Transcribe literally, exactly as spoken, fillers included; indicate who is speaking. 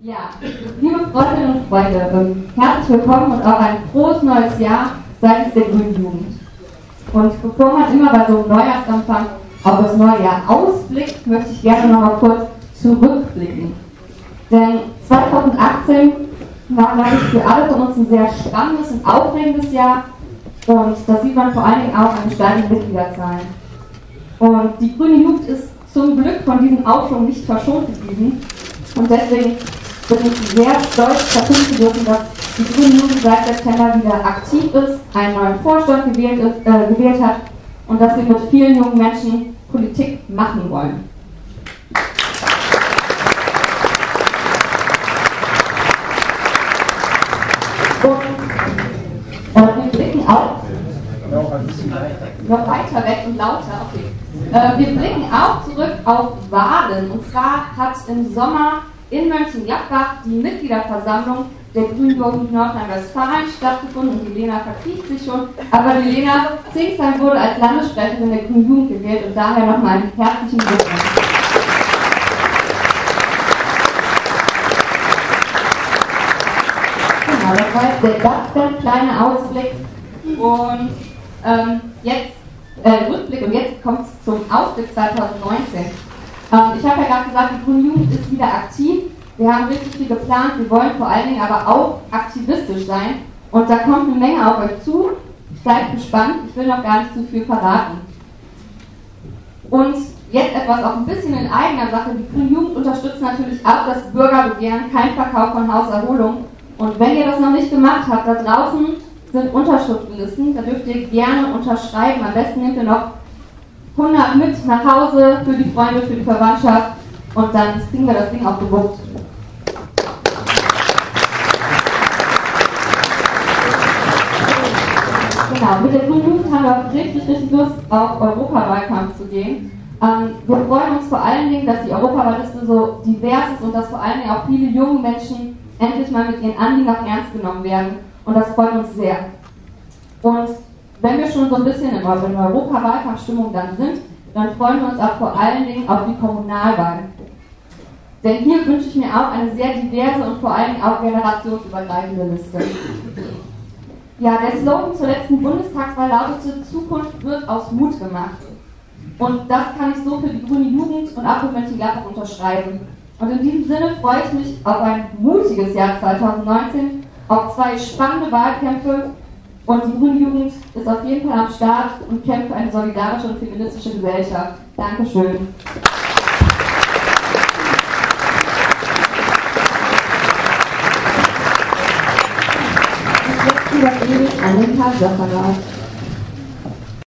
Speaker 1: Ja, liebe Freundinnen und Freunde, herzlich willkommen und auch ein frohes neues Jahr seitens der Grünen Jugend. Und bevor man immer bei so einem Neujahrsanfang auf das neue Jahr ausblickt, möchte ich gerne noch mal kurz zurückblicken. Denn zweitausendachtzehn war, glaube ich, für alle von uns ein sehr spannendes und aufregendes Jahr. Und das sieht man vor allen Dingen auch an den steigenden Mitgliederzahlen. Und die Grüne Jugend ist zum Glück von diesem Aufschwung nicht verschont geblieben. Und deswegen bin ich sehr stolz, verkünden zu dürfen, dass die Grüne Jugend seit September wieder aktiv ist, einen neuen Vorstand gewählt, ist, äh, gewählt hat und dass wir mit vielen jungen Menschen Politik machen wollen. Und äh, wir blicken auch noch weiter weg und lauter, okay. Äh, wir blicken auch zurück auf Wahlen. Und zwar hat im Sommer in Mönchengladbach die Mitgliederversammlung der Grünen Jugend Nordrhein-Westfalen stattgefunden und die Lena verkriecht sich schon. Aber die Lena Zingsheim wurde als Landessprecherin der Grünen Jugend gewählt und daher nochmal einen herzlichen Glückwunsch. Genau, das war jetzt der ganz, ganz kleine Ausblick. Und ähm, jetzt, äh, Rückblick, und jetzt kommt es zum Ausblick zweitausendneunzehn. Ähm, ich habe ja gerade gesagt, die Grüne Jugend ist wieder aktiv. Wir haben wirklich viel geplant, wir wollen vor allen Dingen aber auch aktivistisch sein. Und da kommt eine Menge auf euch zu. Seid gespannt, ich will noch gar nicht zu viel verraten. Und jetzt etwas auch ein bisschen in eigener Sache. Die Grüne Jugend unterstützt natürlich auch das Bürgerbegehren, kein Verkauf von Hauserholung. Und wenn ihr das noch nicht gemacht habt, da draußen sind Unterschriftenlisten, da dürft ihr gerne unterschreiben. Am besten nehmt ihr noch hundert mit nach Hause für die Freunde, für die Verwandtschaft und dann kriegen wir das Ding auch gewuppt. Genau, mit der Grünen Jugend haben wir richtig, richtig Lust, auf Europawahlkampf zu gehen. Ähm, wir freuen uns vor allen Dingen, dass die Europawahlliste so divers ist und dass vor allen Dingen auch viele junge Menschen endlich mal mit ihren Anliegen auch ernst genommen werden. Und das freut uns sehr. Und wenn wir schon so ein bisschen in Europawahlkampfstimmung dann sind, dann freuen wir uns auch vor allen Dingen auf die Kommunalwahlen. Denn hier wünsche ich mir auch eine sehr diverse und vor allen Dingen auch generationsübergreifende Liste. Ja, der Slogan zur letzten Bundestagswahl lautete: Zukunft wird aus Mut gemacht. Und das kann ich so für die Grüne Jugend und auch für Mönchengladbach unterschreiben. Und in diesem Sinne freue ich mich auf ein mutiges Jahr zweitausendneunzehn, auf zwei spannende Wahlkämpfe. Und die Grüne Jugend ist auf jeden Fall am Start und kämpft für eine solidarische und feministische Gesellschaft. Dankeschön. Und jetzt übergebe ich an den Herrn Safferat.